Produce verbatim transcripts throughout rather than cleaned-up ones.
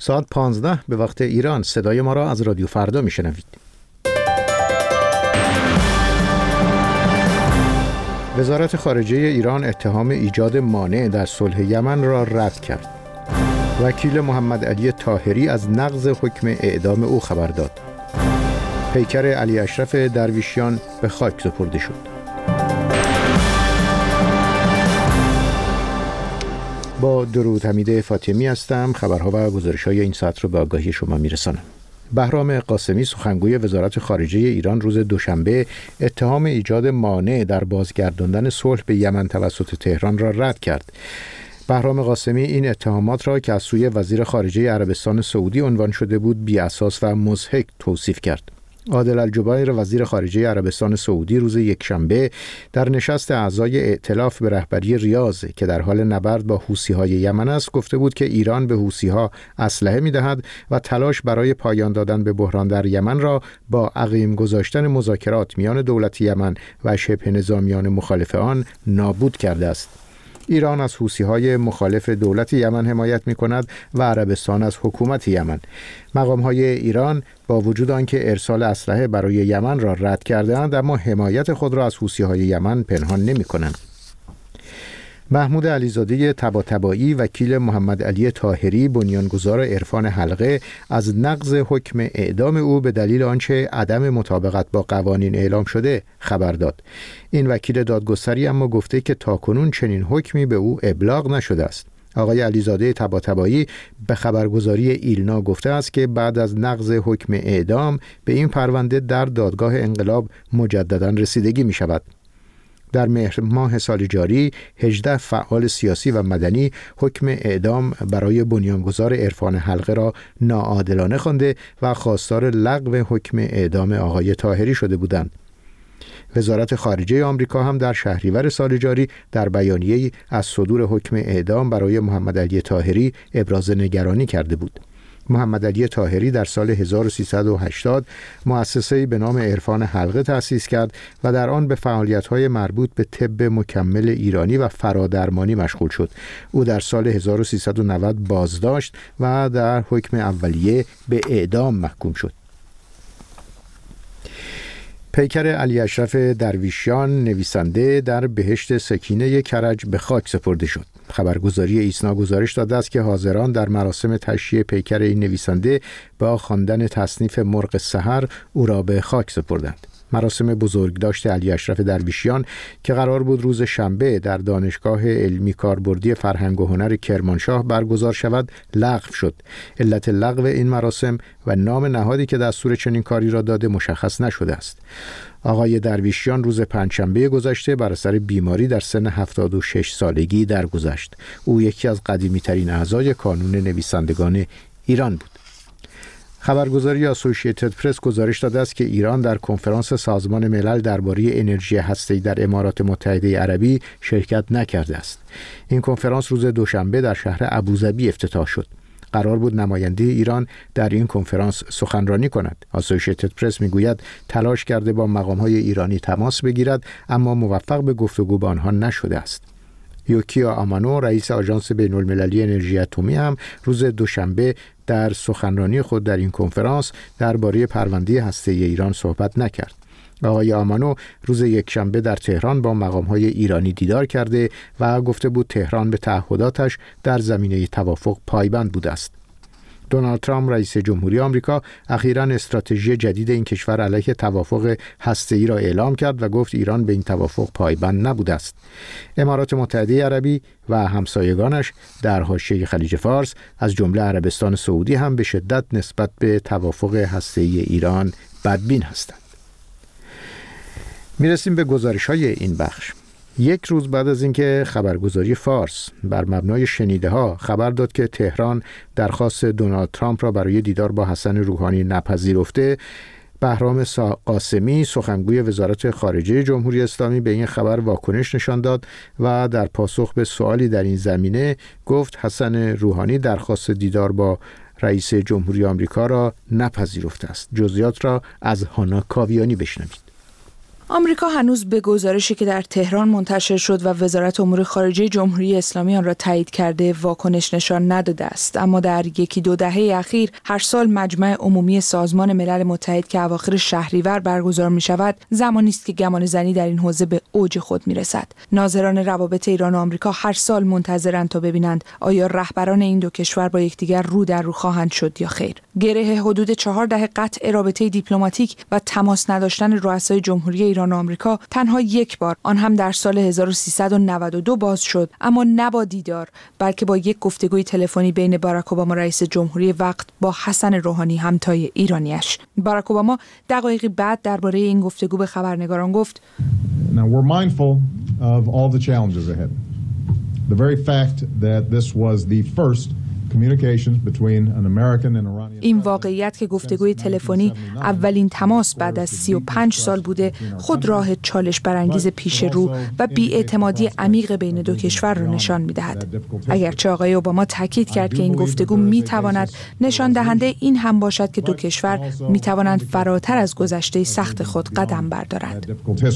ساعت پانزده به وقت ایران. صدای ما را از رادیو فردا میشنوید. وزارت خارجه ایران اتهام ایجاد مانع در صلح یمن را رد کرد. وکیل محمد علی طاهری از نقض حکم اعدام او خبر داد. پیکر علی اشرف درویشیان به خاک سپرده شد. با درود حمید فاطمی هستم. خبرها و گزارش‌های این ساعت رو به آگاهی شما میرسانم. بهرام قاسمی سخنگوی وزارت خارجه ایران روز دوشنبه اتهام ایجاد مانع در بازگرداندن صلح به یمن توسط تهران را رد کرد. بهرام قاسمی این اتهامات را که از سوی وزیر خارجه عربستان سعودی عنوان شده بود بی اساس و مضحک توصیف کرد. عادل الجبیر وزیر خارجه عربستان سعودی روز یکشنبه در نشست اعضای ائتلاف به رهبری ریاض که در حال نبرد با حوثی‌های یمن است گفته بود که ایران به حوثی‌ها اسلحه می‌دهد و تلاش برای پایان دادن به بحران در یمن را با عقیم گذاشتن مذاکرات میان دولت یمن و شبه نظامیان مخالف آن نابود کرده است. ایران از حوثی‌های مخالف دولت یمن حمایت می‌کند و عربستان از حکومت یمن. مقام‌های ایران با وجود آنکه ارسال اسلحه برای یمن را رد کرده‌اند اما حمایت خود را از حوثی‌های یمن پنهان نمی‌کنند. محمود علیزاده طباطبایی وکیل محمد علی طاهری بنیانگذار عرفان حلقه از نقض حکم اعدام او به دلیل آنچه عدم مطابقت با قوانین اعلام شده خبر داد. این وکیل دادگستری اما گفته که تاکنون چنین حکمی به او ابلاغ نشده است. آقای علیزاده طباطبایی به خبرگزاری ایلنا گفته است که بعد از نقض حکم اعدام به این پرونده در دادگاه انقلاب مجددا رسیدگی می شود. در مهر ماه سال جاری هجده فعال سیاسی و مدنی حکم اعدام برای بنیانگذار عرفان حلقه را ناعادلانه خوانده و خواستار لغو حکم اعدام آقای طاهری شده بودند. وزارت خارجه آمریکا هم در شهریور سال جاری در بیانیه‌ای از صدور حکم اعدام برای محمد علی طاهری ابراز نگرانی کرده بود. محمد علی طاهری در سال هزار و سیصد و هشتاد مؤسسه‌ای به نام عرفان حلقه تأسیس کرد و در آن به فعالیت‌های مربوط به طب مکمل ایرانی و فرادرمانی مشغول شد. او در سال هزار و سیصد و نود بازداشت و در حکم اولیه به اعدام محکوم شد. پیکر علی اشرف درویشیان نویسنده در بهشت سکینه کرج به خاک سپرده شد. خبرگزاری ایسنا گزارش داده است که حاضران در مراسم تشییع پیکر این نویسنده با خواندن تصنیف مرغ سحر او را به خاک سپردند. مراسم بزرگداشت علی اشرف درویشیان که قرار بود روز شنبه در دانشگاه علمی کاربردی فرهنگ و هنر کرمانشاه برگزار شود لغو شد. علت لغو این مراسم و نام نهادی که دستور چنین کاری را داده مشخص نشده است. آقای درویشیان روز پنجشنبه گذشته بر اثر بیماری در سن هفتاد و شش سالگی درگذشت. او یکی از قدیمی‌ترین اعضای کانون نویسندگان ایران بود. خبرگزاری اسوسییتد پرس گزارش داده است که ایران در کنفرانس سازمان ملل درباره انرژی هسته‌ای در امارات متحده عربی شرکت نکرده است. این کنفرانس روز دوشنبه در شهر ابوظبی افتتاح شد. قرار بود نماینده ایران در این کنفرانس سخنرانی کند. اسوسییتد پرس میگوید تلاش کرده با مقام‌های ایرانی تماس بگیرد اما موفق به گفتگو با آنها نشده است. یوکیا آمانو رئیس آژانس بین‌المللی انرژی اتمی هم روز دوشنبه در سخنرانی خود در این کنفرانس درباره پرونده هسته‌ای ایران صحبت نکرد. آقای آمانو روز یکشنبه در تهران با مقام‌های ایرانی دیدار کرده و گفته بود تهران به تعهداتش در زمینه توافق پایبند بوده است. دونالد ترامپ رئیس جمهوری آمریکا اخیراً استراتژی جدید این کشور علیه توافق هسته‌ای را اعلام کرد و گفت ایران به این توافق پایبند نبوده است. امارات متحده عربی و همسایگانش در حاشیه خلیج فارس از جمله عربستان سعودی هم به شدت نسبت به توافق هسته‌ای ایران بدبین هستند. میرسیم به گزارش‌های این بخش. یک روز بعد از اینکه خبرگزاری فارس بر مبنای شنیده‌ها خبر داد که تهران درخواست دونالد ترامپ را برای دیدار با حسن روحانی نپذیرفته، بهرام قاسمی سخنگوی وزارت خارجه جمهوری اسلامی به این خبر واکنش نشان داد و در پاسخ به سوالی در این زمینه گفت حسن روحانی درخواست دیدار با رئیس جمهوری آمریکا را نپذیرفته است. جزئیات را از هانا کاویانی بشنوید. آمریکا هنوز به گزارشی که در تهران منتشر شد و وزارت امور خارجه جمهوری اسلامی آن را تایید کرده واکنش نشان نداده است، اما در یکی دو دهه اخیر هر سال مجمع عمومی سازمان ملل متحد که اواخر شهریور برگزار می شود زمانی است که گمان زنی در این حوزه به اوج خود می رسد. ناظران روابط ایران و آمریکا هر سال منتظرند تا ببینند آیا رهبران این دو کشور با یکدیگر رو در رو خواهند شد یا خیر. گره حدود چهار دهه قطع رابطه دیپلماتیک و تماس نداشتن رؤسای جمهوری ایران و آمریکا تنها یک بار، آن هم در سال هزار و سیصد و نود و دو باز شد، اما نه با دیدار بلکه با یک گفتگوی تلفنی بین باراک اوباما رئیس جمهوری وقت با حسن روحانی همتای ایرانیش. باراک اوباما دقایقی بعد درباره این گفتگو به خبرنگاران گفت: Now we're mindful of all the challenges ahead. The very fact that this was the first این واقعیت که گفتگوی تلفنی اولین تماس بعد از سی و پنج سال بوده خود راه چالش برانگیز پیش رو و بی‌اعتمادی عمیق بین دو کشور را نشان می‌دهد. اگرچه آقای اوباما تاکید کرد که این گفتگو می‌تواند نشان دهنده این هم باشد که دو کشور می‌توانند فراتر از گذشته سخت خود قدم بردارند.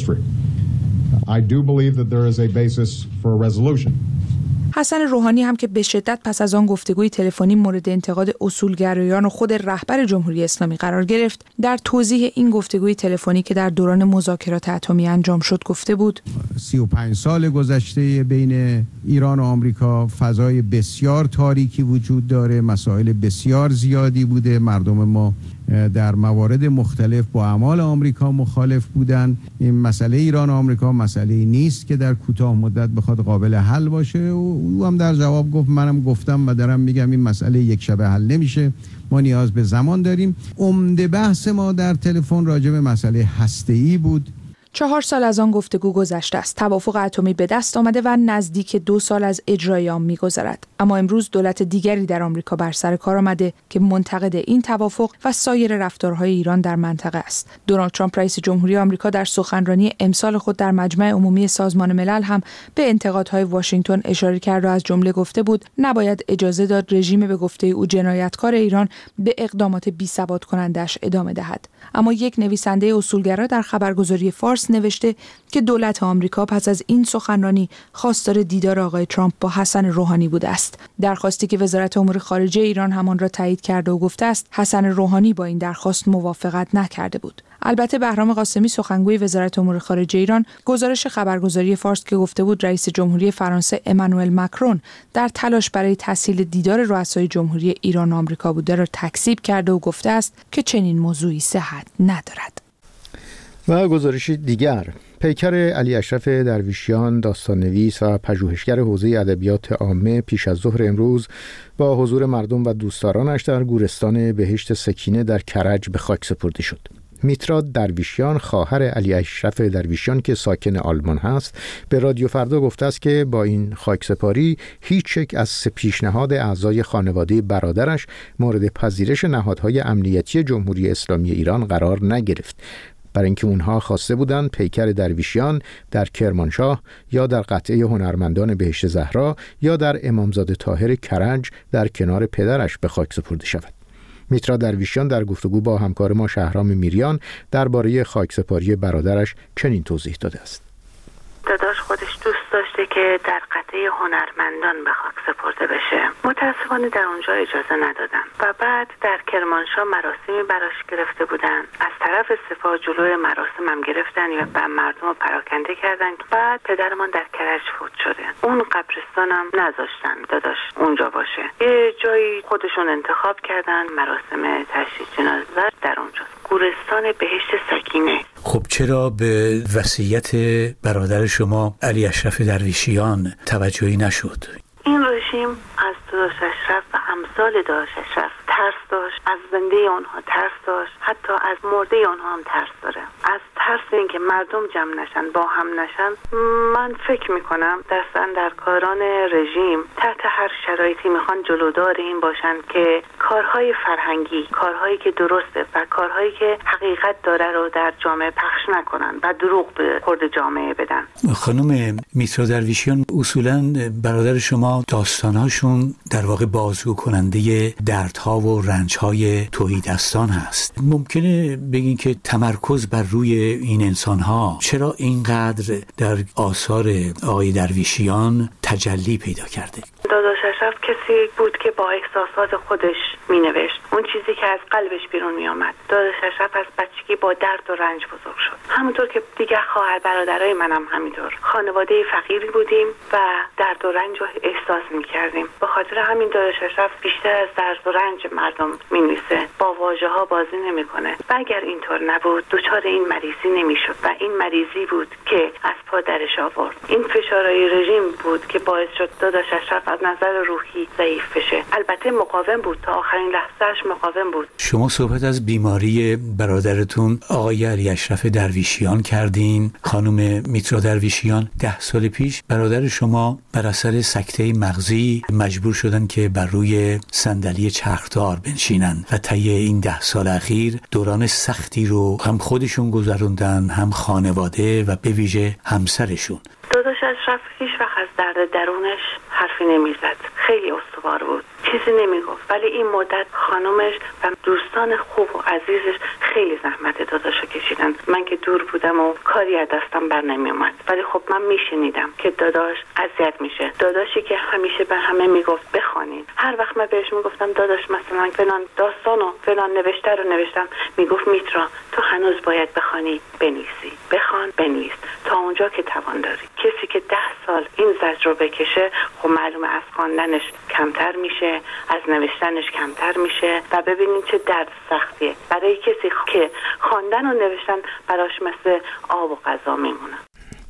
حسن روحانی هم که به شدت پس از آن گفتگوی تلفنی مورد انتقاد اصولگرایان و خود رهبر جمهوری اسلامی قرار گرفت، در توضیح این گفتگوی تلفنی که در دوران مذاکرات اتمی انجام شد گفته بود: سی و پنج سال گذشته بین ایران و آمریکا فضای بسیار تاریکی وجود داره، مسائل بسیار زیادی بوده، مردم ما در موارد مختلف با اعمال آمریکا مخالف بودن. این مسئله ایران و آمریکا مسئله نیست که در کوتاه مدت بخواد قابل حل باشه. و او هم در جواب گفت منم گفتم و دارم میگم این مسئله یک شبه حل نمیشه، ما نیاز به زمان داریم. عمده بحث ما در تلفن راجع به مسئله هسته‌ای بود. چهار سال از آن گفتگو گذشته است. توافق اتمی به دست آمده و نزدیک دو سال از اجرای آن می‌گذرد. اما امروز دولت دیگری در آمریکا بر سر کار آمده که منتقد این توافق و سایر رفتارهای ایران در منطقه است. دونالد ترامپ رئیس جمهوری آمریکا در سخنرانی امسال خود در مجمع عمومی سازمان ملل هم به انتقادهای واشنگتن اشاره کرد و از جمله گفته بود نباید اجازه داد رژیم به گفته او جنایتکار ایران به اقدامات بی‌ثبات کنندش ادامه دهد. اما یک نویسنده اصولگرا در خبرگزاری فارس نوشته که دولت آمریکا پس از این سخنرانی خواستار دیدار آقای ترامپ با حسن روحانی بوده است. درخواستی که وزارت امور خارجه ایران همان را تایید کرده و گفته است حسن روحانی با این درخواست موافقت نکرده بود. البته بهرام قاسمی سخنگوی وزارت امور خارجه ایران گزارش خبرگزاری فارس که گفته بود رئیس جمهوری فرانسه امانوئل ماکرون در تلاش برای تسهیل دیدار رؤسای جمهوری ایران و آمریکا بوده را تکذیب کرده و گفته است که چنین موضوعی صحت ندارد. و گزارشی دیگر، پیکر علی اشرف درویشیان داستان‌نویس و پژوهشگر حوزه ادبیات عامه پیش از ظهر امروز با حضور مردم و دوستدارانش در گورستان بهشت سکینه در کرج به خاک سپرده شد. میترا درویشیان خواهر علی اشرف درویشیان که ساکن آلمان هست به رادیو فردا گفته است که با این خاکسپاری هیچ یک از سه پیشنهاد اعضای خانواده برادرش مورد پذیرش نهادهای امنیتی جمهوری اسلامی ایران قرار نگرفت، برای اینکه اونها خواسته بودند پیکر درویشیان در کرمانشاه یا در قطعه هنرمندان بهشت زهرا یا در امامزاده طاهر کرج در کنار پدرش به خاک سپرده شود. میترا درویشیان در گفتگو با همکار ما شهرام میریان درباره خاکسپاری برادرش چنین توضیح داده است. داداش خودش دوست داشته که در قطعه هنرمندان به خاک سپرده بشه. متاسفانه در اونجا اجازه ندادن و بعد در کرمانشاه مراسمی براش گرفته بودن. از طرف سپاه جلوی مراسم هم گرفتن و به مردم رو پراکنده کردن. بعد پدرمان در کرج فوت شده. اون قبرستان هم نذاشتن داداش اونجا باشه. یه جایی خودشون انتخاب کردن، مراسم تشییع جنازه در اونجاست. گورستان بهشت سکینه. خب چرا به وصیت برادر شما علی اشرف درویشیان توجهی نشد؟ این رژیم از داداش اشرف و امثال داداش اشرف ترس داشت، از زنده اونها ترس داشت، حتی از مرده اونها هم ترس داره. از ترس اینکه مردم جمع نشن، با هم نشن. من فکر میکنم دستن در کاران رژیم تحت هر شرایطی میخوان جلودار این باشن که کارهای فرهنگی، کارهایی که درسته و کارهایی که حقیقت داره رو در جامعه پخش نکنن و دروغ به خورد جامعه بدن. خانم میترا درویشیان، اصولاً برادر شما داستانهاشون در واقع بازگو کننده دردها و و رنج‌های تهیدستان هست. ممکنه بگین که تمرکز بر روی این انسان‌ها چرا اینقدر در آثار آقای درویشیان تجلی پیدا کرده؟ داداش اشرف کسی بود که با احساسات خودش می نوشت، اون چیزی که از قلبش بیرون می آمد. داداش اشرف از بچگی با درد و رنج بزرگ شد، همونطور که دیگر خواهر برادرای منم همینطور. خانواده فقیری بودیم و درد و رنج رو احساس می کردیم. به خاطر همین داداش اشرف بیشتر از درد و رنج مردم می نویسه، با واژه ها بازی نمیکنه. و اگر اینطور نبود دچار این مریضی نمیشد و این مریضی بود که از پا درش آورد. این فشارهای رژیم بود که باعث شد داداش اشرف از نظر روحی ضعیف بشه. البته مقاوم بود، تا آخرین لحظهش مقاوم بود. شما صحبت از بیماری برادرتون آقای علی اشرف درویشیان کردین. خانم میترا درویشیان ده سال پیش برادر شما بر اثر سکته مغزی مجبور شدن که بر روی صندلی چرخدار بنشینن و طی این ده سال اخیر دوران سختی رو هم خودشون گذروندن، هم خانواده و به ویژه همسرشون. داداش اشرف هیچ وقت از درد درونش حرفی نمیزد، خیلی استوار بود، چیزی نمیگفت. ولی این مدت خانمش و دوستان خوب و عزیزش خیلی زحمت داداشو کشیدن. من که دور بودم و کاری از دستم بر نمیومد، ولی خب من میشنیدم که داداش اذیت میشه. داداشی که همیشه به همه میگفت بخوانین. هر وقت من بهش میگفتم داداش مثلا فلان داستانو فلان نوشته رو نوشتم، میگفت میترا تو هنوز باید بخوانی، بنویسی، بخوان، بنویس تا اونجا که توان داری. کسی که ده سال این زجر رو بکشه خب معلومه از خواندنش کمتر میشه، از نوشتنش کمتر میشه و ببینین چه درد سختیه برای کسی که خواندن و نوشتن براش مثل آب و غذا میمونه.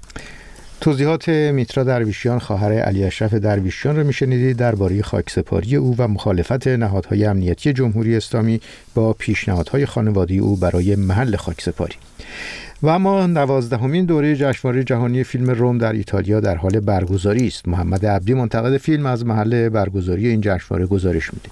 توضیحات میترا درویشیان خواهر علی اشرف درویشیان را میشنیدید درباره خاکسپاری او و مخالفت نهادهای امنیتی جمهوری اسلامی با پیشنهادهای خانوادگی او برای محل خاکسپاری. و اما نوازدهمین دوره جشنواره جهانی فیلم رم در ایتالیا در حال برگزاری است. محمد عبدی منتقد فیلم از محل برگزاری این جشنواره گزارش میده.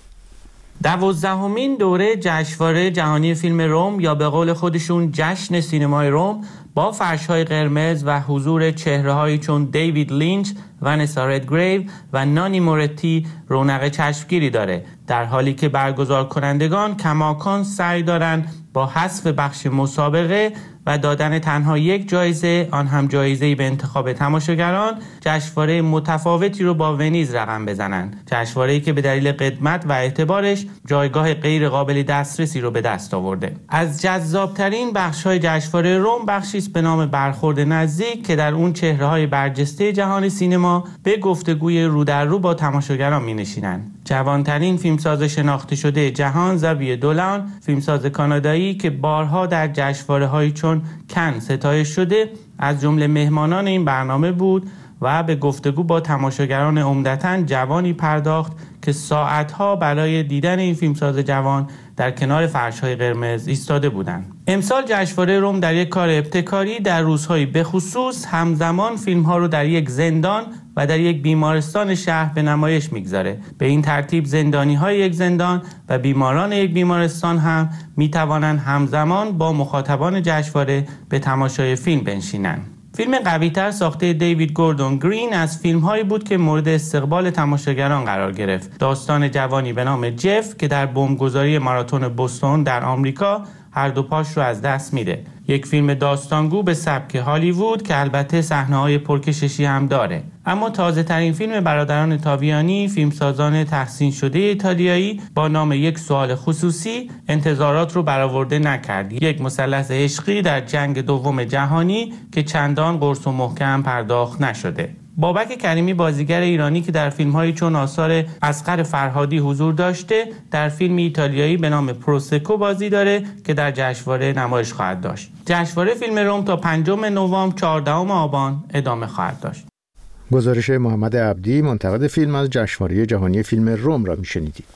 دوازدهمین دوره جشنواره جهانی فیلم رم یا به قول خودشون جشن سینمای رم با فرش‌های قرمز و حضور چهره‌هایی چون دیوید لینچ، ونسا ردگریو و نانی مورتی رونق چشمگیری داره، در حالی که برگزار کنندگان کماکان سعی دارن با حذف بخش مسابقه و دادن تنها یک جایزه، آن هم جایزه‌ای به انتخاب تماشاگران، جشنواره متفاوتی رو با ونیز رقم بزنن. جشنواره‌ای که به دلیل قدمت و اعتبارش جایگاه غیر قابل دسترسی رو به دست آورده. از جذابترین بخش‌های جشنواره رم بخشی است به نام برخورد نزدیک که در اون چهره‌های برجسته جهان سینما به گفتگوی رو در رو با تماشاگران می‌نشینند. جوانترین فیلمساز شناخته شده جهان، زاویه دولان، فیلمساز کانادایی که بارها در جشنواره‌های چون کن ستایش شده، از جمله مهمانان این برنامه بود و به گفتگو با تماشاگران عمدتاً جوانی پرداخت که ساعتها برای دیدن این فیلمساز جوان در کنار فرش‌های قرمز ایستاده بودند. امسال جشنواره رم در یک کار ابتکاری در روزهای بخصوص همزمان فیلم‌ها رو در یک زندان و در یک بیمارستان شهر به نمایش میگذاره. به این ترتیب زندانی‌های یک زندان و بیماران یک بیمارستان هم میتوانند همزمان با مخاطبان جشنواره به تماشای فیلم بنشینند. فیلم قوی‌تر ساخته دیوید گوردون گرین از فیلم‌هایی بود که مورد استقبال تماشاگران قرار گرفت. داستان جوانی به نام جف که در بمبگذاری ماراتون بوستون در آمریکا هر دو پاش رو از دست میده. یک فیلم داستانگو به سبک هالیوود که البته صحنه‌های پرکششی هم داره. اما تازه ترین فیلم برادران تاویانی، فیلمسازان تحسین شده ایتالیایی، با نام یک سوال خصوصی انتظارات رو برآورده نکرد. یک مثلث عشقی در جنگ دوم جهانی که چندان قرص و محکم پرداخت نشده. بابک کریمی بازیگر ایرانی که در فیلم‌هایی چون آثار اصغر فرهادی حضور داشته، در فیلم ایتالیایی به نام پروسکو بازی داره که در جشنواره نمایش خواهد داشت. جشنواره فیلم رم تا پنجم نوامبر چهاردهم آبان ادامه خواهد داشت. گزارش محمد عبدی منتقد فیلم از جشنواره جهانی فیلم رم را میشنیدید.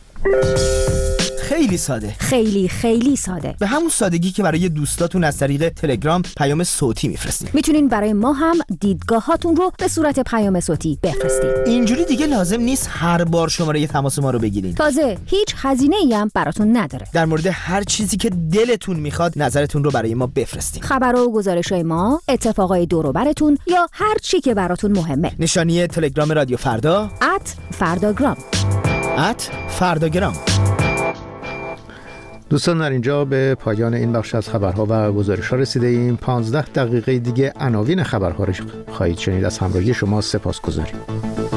خیلی ساده، خیلی خیلی ساده، به همون سادگی که برای دوستاتون از طریق تلگرام پیام صوتی میفرستین. میتونین برای ما هم دیدگاهاتون رو به صورت پیام صوتی بفرستین. اینجوری دیگه لازم نیست هر بار شماره تماس ما رو بگیرین. تازه هیچ هزینه‌ای هم براتون نداره. در مورد هر چیزی که دلتون میخواد نظرتون رو برای ما بفرستین. خبرها و گزارش‌های ما، اتفاقای دور و براتون یا هر چی که براتون مهمه. نشانی تلگرام رادیو فردا ات فرداگرام ات فرداگرام دوستان، در اینجا به پایان این بخش از خبرها و گزارش‌ها رسیده ایم. پانزده دقیقه دیگه عناوین خبرها رو خواهید شنید. از همراهی شما سپاسگزاریم.